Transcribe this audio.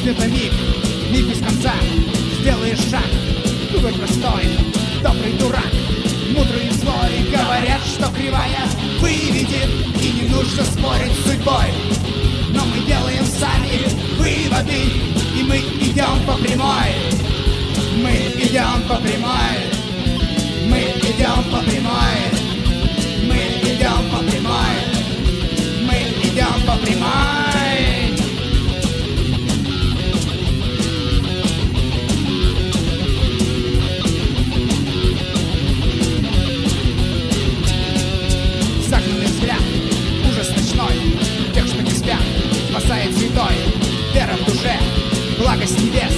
Это миг без конца. Сделаешь шаг, другой простой, добрый дурак, мудрый и злой. Говорят, что кривая выведет, и не нужно спорить с судьбой. Но мы делаем сами выводы, и мы идем по прямой. Мы идем по прямой. Мы идем по прямой. Мы идем по прямой. Мы идем по прямой. Тех, что не спят, спасает святой. Вера в душе, благость небес.